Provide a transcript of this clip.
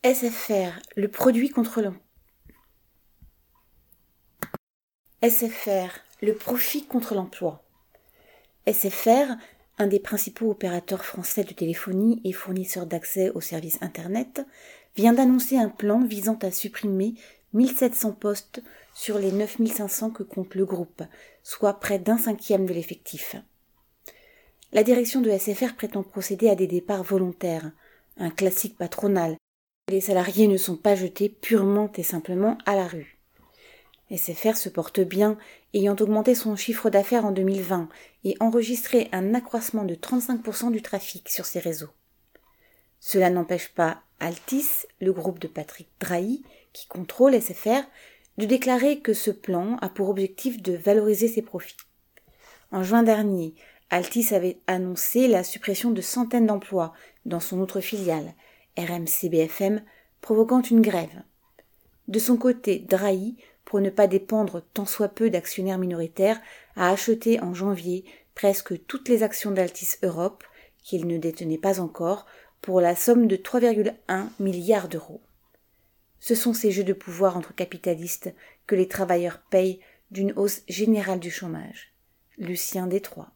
SFR, le produit contre l'emploi. SFR, le profit contre l'emploi. SFR, un des principaux opérateurs français de téléphonie et fournisseur d'accès aux services Internet, vient d'annoncer un plan visant à supprimer 1700 postes sur les 9500 que compte le groupe, soit près d'un cinquième de l'effectif. La direction de SFR prétend procéder à des départs volontaires, un classique patronal. Les salariés ne sont pas jetés purement et simplement à la rue. SFR se porte bien, ayant augmenté son chiffre d'affaires en 2020 et enregistré un accroissement de 35% du trafic sur ses réseaux. Cela n'empêche pas Altice, le groupe de Patrick Drahi, qui contrôle SFR, de déclarer que ce plan a pour objectif de valoriser ses profits. En juin dernier, Altice avait annoncé la suppression de centaines d'emplois dans son autre filiale, RMC-BFM, provoquant une grève. De son côté, Drahi, pour ne pas dépendre tant soit peu d'actionnaires minoritaires, a acheté en janvier presque toutes les actions d'Altis Europe, qu'il ne détenait pas encore, pour la somme de 3,1 milliards d'euros. Ce sont ces jeux de pouvoir entre capitalistes que les travailleurs payent d'une hausse générale du chômage. Lucien Détroit.